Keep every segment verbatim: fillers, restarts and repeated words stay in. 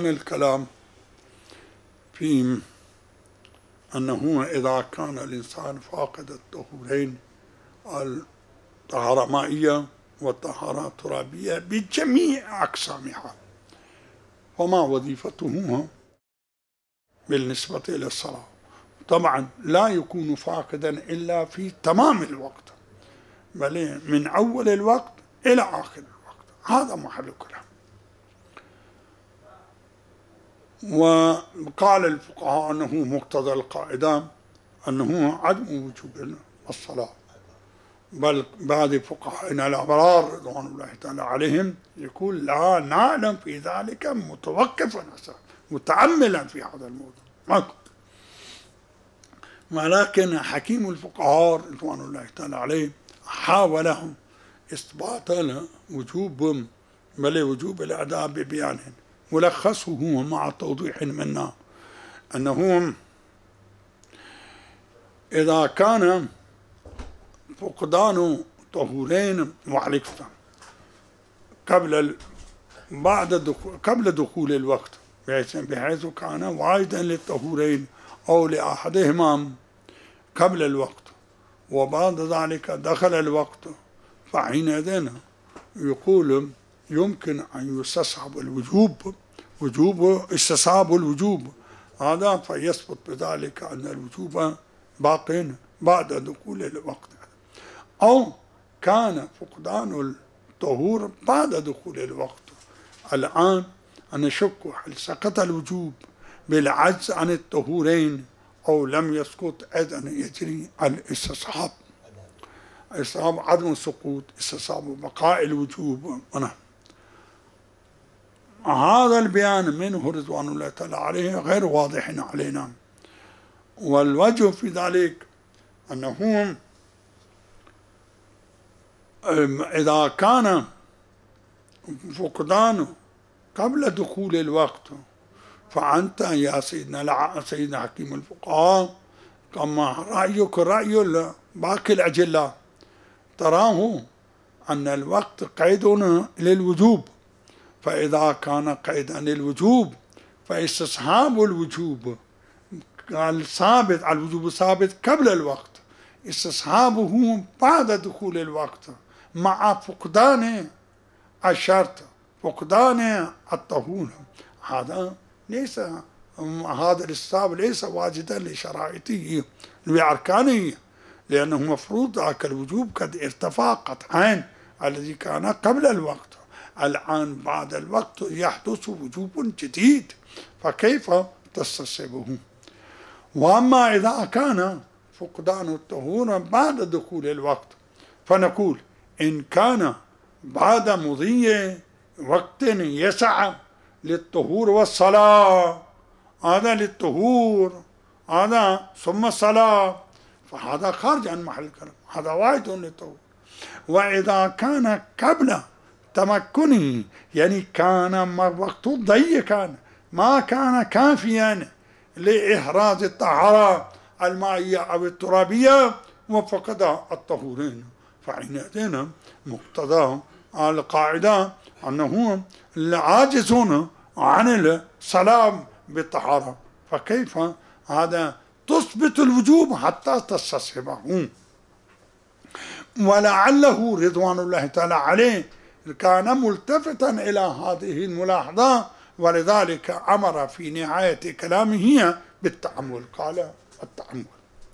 كان الكلام في أنه إذا كان الإنسان فاقد الطهورين، الطهارة مائية والطهارة ترابية بجميع أقسامها، وما وظيفتهما بالنسبة إلى الصلاة؟ طبعا لا يكون فاقدا إلا في تمام الوقت، بل من أول الوقت إلى آخر الوقت، هذا محل كلام. وقال الفقهاء أنه مقتضى القاعدة أنه عدم وجوب الصلاة، بل بعض فقهائنا الأبرار رضوان الله تعالى عليهم يقول لا نعلم في ذلك متوقفا متأملا في هذا الموضوع. ولكن حكيم الفقهاء رضوان الله تعالى عليه حاولهم إثبات وجوب بل وجوب الأداء ببيان ملخصه مع توضيح منا أنه إذا كان فقدان طهورين معلقة قبل ال... بعد دخول قبل دخول الوقت، بحيث كان واجدا للطهورين أو لأحدهما قبل الوقت، وبعد ذلك دخل الوقت، فحينئذ يقول يمكن أن يستصحب الوجوب، وجوب استصحاب الوجوب هذا، فيثبت بذلك أن الوجوب باق بعد دخول الوقت. أو كان فقدان الطهور بعد دخول الوقت، الآن نشك هل سقط الوجوب بالعجز عن الطهورين أو لم يسقط، إذن يجري الاستصحاب، استصحاب عدم السقوط، استصحاب بقاء الوجوب. هذا البيان منه رضوان الله تعالى عليه غير واضح علينا، والوجه في ذلك أنه إذا كان فقدانه قبل دخول الوقت، فأنت يا سيدنا سيدنا حكيم الفقهاء كما رأيك رأي باقي الأجلاء تراه أن الوقت قيد للوجوب، فإذا كان قيدا للوجوب فاستصحاب الوجوب قال ثابت، الوجوب ثابت قبل الوقت، استصحابه بعد دخول الوقت مع فقدان الشرط، فقدان الطهور، هذا ليس هذا الاستصحاب ليس واجدا لشرائطه لأركانه، لأنه مفروض ذاك الوجوب قد ارتفع قطعا الذي كان قبل الوقت، الآن بعد الوقت يحدث وجوب جديد، فكيف تستصحبه؟ وأما إذا كان فقدان الطهور بعد دخول الوقت، فنقول إن كان بعد مضي وقت يسع للطهور والصلاة، هذا للطهور هذا ثم الصلاة، فهذا خارج عن محل الكلام، هذا واحد للطهور. وإذا كان قبل تمكنه، يعني كان وقت ضيقا ما كان كافيا لإحراز الطهارة المائية أو الترابية وفقد الطهورين، فحينئذ مقتضى القاعدة أنه عاجزون عن السلام بالطهارة، فكيف هذا تثبت الوجوب حتى تستصحبه؟ ولعله رضوان الله تعالى عليه كان ملتفتا إلى هذه الملاحظة، ولذلك أمر في نهاية كلامه بالتأمل، قال التأمل.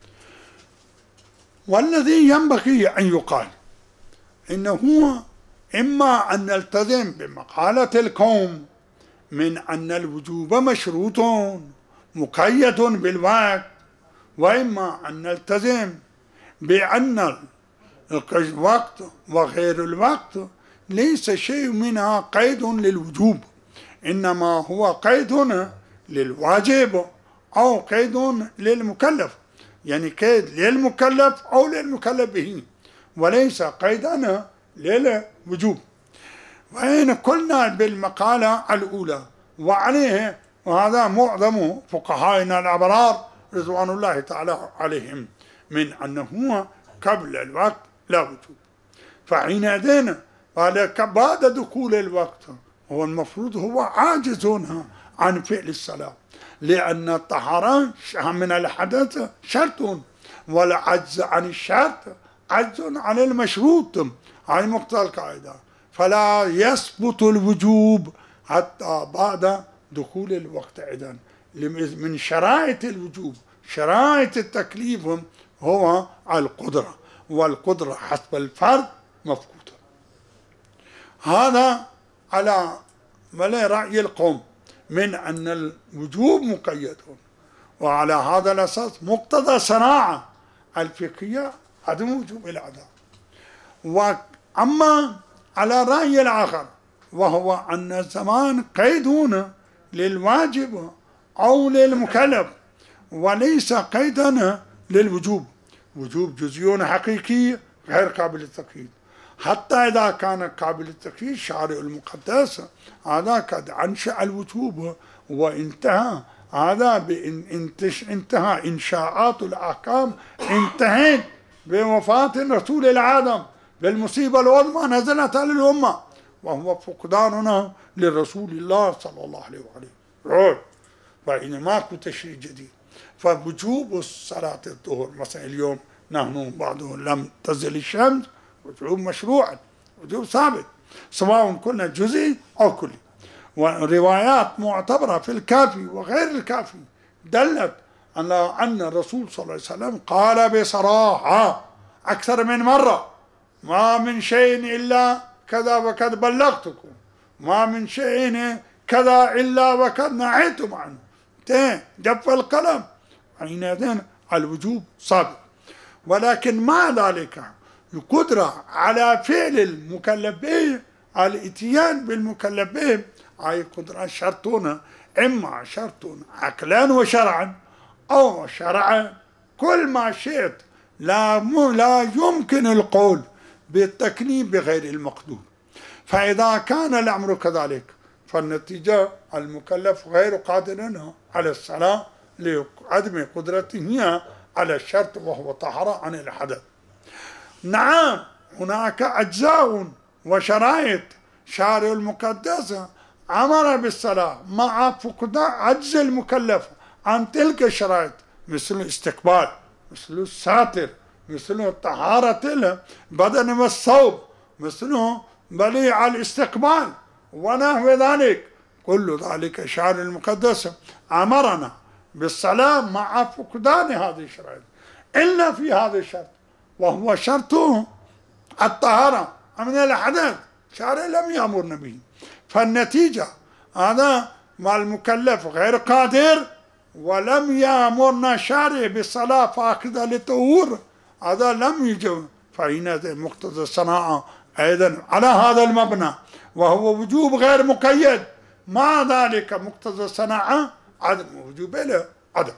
والذي ينبغي أن يقال إنه إما أن نلتزم بمقالة الكون من أن الوجوب مشروط مقيد بالوقت، وإما أن نلتزم بأن الوقت وغير الوقت ليس شيء منها قيد للوجوب، إنما هو قيد للواجب أو قيد للمكلف، يعني قيد للمكلف أو للمكلف به، وليس قيدا للوجوب. وإن قلنا بالمقالة الأولى وعليه، وهذا معظم فقهائنا الأبرار رضوان الله تعالى عليهم، من أنه قبل الوقت لا وجوب، فحينئذ بعد دخول الوقت هو المفروض هو عاجز عن فعل الصلاة، لأن الطهارة من الحدث شرط، والعجز عن الشرط عجز عن المشروط، هاي مقتضى القاعدة. فلا يثبت الوجوب حتى بعد دخول الوقت. إذن من شرائط الوجوب، شرائط التكليف هو القدرة، والقدرة حسب الفرد مفقودة. هذا على رأي القوم من أن الوجوب مقيد، وعلى هذا الأساس مقتضى صناعة الفقهية عدم وجوب الأداء. وأما على الرأي الآخر وهو أن الزمان قيد هنا للواجب أو للمكلف وليس قيدا للوجوب، وجوب جزئي حقيقي غير قابل للتقييد. حتى إذا كان قابل للتقييد شارع المقدس هذا قد أنشأ الوجوب وانتهى، هذا انتهى إنشاءات الأحكام انتهت بوفاة رسول العالم بالمصيبة العظمى نزلت على الأمة، وهو فقداننا لرسول الله صلى الله عليه وآله. فإن ماكو تشريع جديد. فوجوب الصلاة الظهر مثلا اليوم نحن بعضهم لم تزل الشمس، وجوب مشروع، وجوب ثابت سواء كنا جزئي أو كلي. وروايات معتبرة في الكافي وغير الكافي دلت على أن الرسول صلى الله عليه وسلم قال بصراحة أكثر من مرة: ما من شيء إلا كذا وقد بلغتكم، ما من شيء كذا إلا وقد نهيتم عنه، جف القلم. حينئذ الوجوب صادق. ولكن مع ذلك القدرة على فعل المكلف به، الاتيان بالمكلف به، هاي قدرة شرطنا، إما شرط عقلا وشرعا أو شرعا. كل ما شئت لا لا يمكن القول بالتكليف بغير المقدور. فإذا كان الأمر كذلك فالنتيجة المكلف غير قادر على الصلاة لعدم قدرته على الشرط وهو طهارة عن الحدث. نعم هناك أجزاء وشرائط شارع المقدس أمر بالصلاة مع فقدان عجز المكلف عن تلك الشرائط، مثل الاستقبال، مثل الساتر، مثل طهارة البدن والثوب، مثل بليع الاستقبال ونحو ذلك. كل ذلك شارع المقدس أمرنا بالصلاة مع فقدان هذه الشرائط، إلا في هذا الشرط وهو شرط الطهارة من الحدث، شارع لم يأمرنا به. فالنتيجة هذا مع المكلف غير قادر ولم يأمرنا شارع بالصلاة فاقدة للطهور، هذا لم يجب. فإن مقتضى الصناعة أيضا على هذا المبنى وهو وجوب غير مقيد، مع ذلك مقتضى الصناعة عدم وجوب له عدم.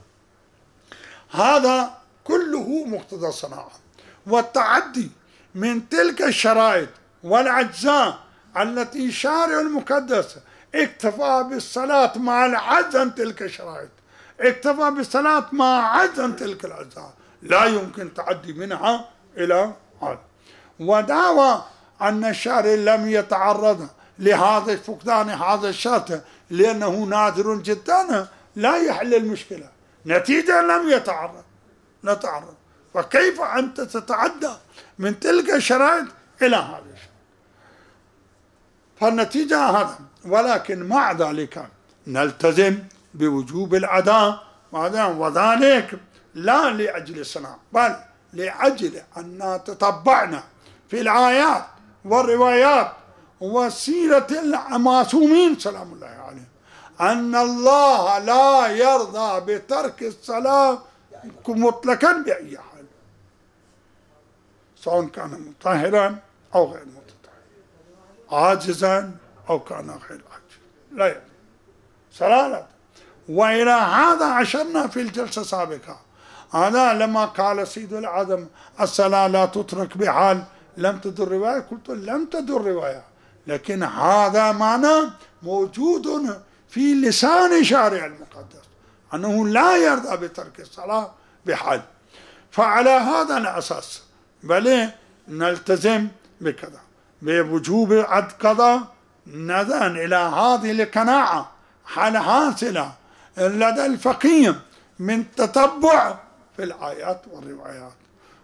هذا كله مقتضى الصناعة. والتعدي من تلك الشرائط والأجزاء التي شارع المقدس اكتفى بالصلاة مع العجز عن تلك الشرائط، اكتفى بالصلاة مع عجز عن تلك الأجزاء، لا يمكن تعدي منها إلى هذا. ودعوى أن الشارع لم يتعرض لهذا فقدان هذا الشرط لأنه نادر جدا لا يحل المشكلة، نتيجة لم يتعرض نتعرض. فكيف أنت تتعدى من تلك الشرائط إلى هذا الشيء؟ فالنتيجة هذا. ولكن مع ذلك نلتزم بوجوب الأداء، وذلك لا لأجل الصناعة بل لأجل أن تتبعنا في الآيات والروايات وسيرة المعصومين سلام الله عليهم أن الله لا يرضى بترك الصلاة مطلقا بأي حال، سواء كان مطهرا أو غير متطهر، عاجزا أو كان غير عاجز، لا يرضى صلاة. وإلى هذا أشرنا في الجلسة السابقة. هذا لما قال سيد العدم الصلاة لا تترك بحال لم تدر رواية، قلت لم تدر رواية، لكن هذا معنى موجود في لسان شارع المقدس أنه لا يرضى بترك الصلاة بحال. فعلى هذا الأساس بل نلتزم بكذا بوجوب القضاء نظرا إلى هذه القناعة حاصلة لدى الفقيه من تتبع في الآيات والروايات،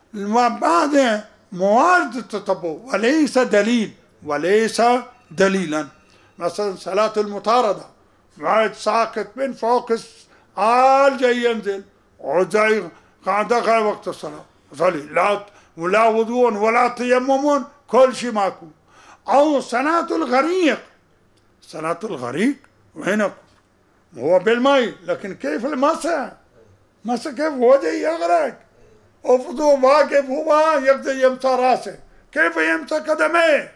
بعد موارد التتبع وليس دليل وليس دليلا. مثلا صلاة المطاردة، واحد ساقط من فوق عال جاي ينزل وجاي قاعد دخل وقت الصلاة صلي، لا ولا وضوء ولا تيمم، كل شيء ماكو. أو صلاة الغريق، صلاة الغريق وينك هو بالماء، لكن كيف المسح؟ مسح كيف هو جاي يغرق وفضوه واقف هو يقدر يمسح راسه، كيف يمسح قدميه؟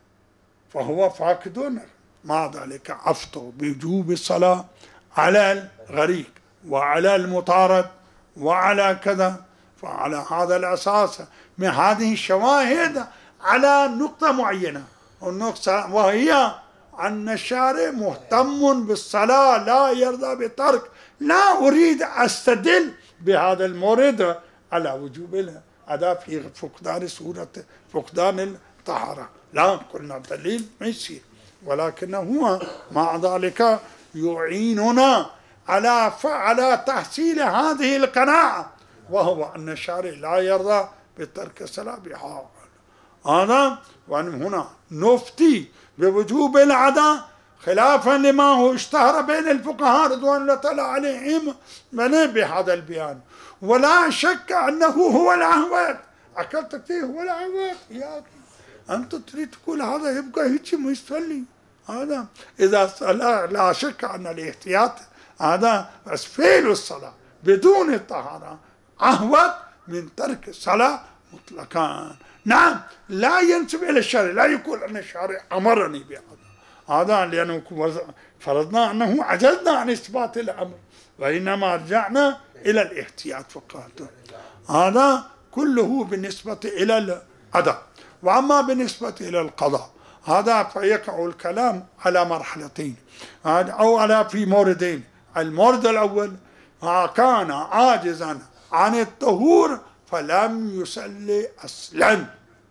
فهو فاقد. مع ذلك أفتوا بوجوب الصلاة على الغريق وعلى المطارد وعلى كذا. فعلى هذا الأساس من هذه الشواهد على نقطة معينة، والنقطة وهي أن الشارع مهتم بالصلاة لا يرضى بالترك. لا أريد أستدل بهذا المورد على وجوب الأداء في فقدان سورة فقدان الطهارة، لا قلنا الدليل ما يصير، ولكن هو مع ذلك يعيننا على على تحصيل هذه القناعة، وهو أن الشارع لا يرضى بترك الصلاة بحال هذا. ومن هنا نفتي بوجوب الأداء خلافا لما هو اشتهر بين الفقهاء رضوان الله تعالى عليهم بهذا البيان. ولا شك أنه هو الأهوت، أكلت كثير هو الأهوت يا أخي، أنت تريد تقول هذا يبقى هيك ما يصلي هذا. إذا لا, لا شك أن الاحتياط هذا فعل الصلاة بدون الطهارة أهوت من ترك الصلاة مطلقا. نعم لا ينسب إلى الشارع، لا يقول أن الشارع أمرني بهذا هذا، لأنه فرضنا أنه عجزنا عن إثبات الأمر، وإنما رجعنا إلى الاحتياط فقط. هذا كله بالنسبة إلى الأداء. وأما بالنسبة إلى القضاء هذا فيقع الكلام على مرحلتين أو على في موردين. المورد الأول كان عاجزا عن الطهور فلم يصلي أصلا،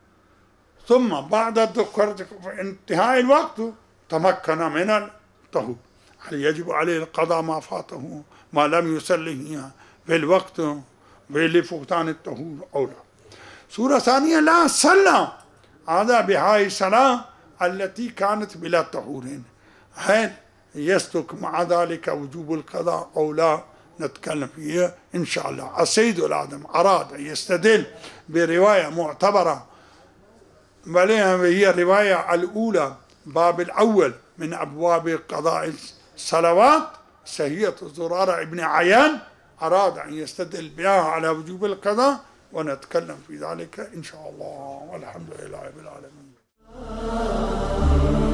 ثم بعد انتهاء الوقت تمكن من الطهور، هل يجب عليه القضاء ما فاته ما لم يصليه في الوقت لفقدان الطهور أو لا؟ سورة ثانية لا صلى هذا بهاي الصلاة التي كانت بلا طهورين، هل يسلك مع ذلك وجوب القضاء أو لا؟ نتكلم فيه إن شاء الله. السيد العظم أراد أن يستدل برواية معتبرة، بل هي الرواية الأولى باب الأول من أبواب قضاء الصلوات، سهية زرارة ابن عيان، أراد أن يستدل بها على وجوب القضاء، ونتكلم في ذلك إن شاء الله، والحمد لله رب العالمين.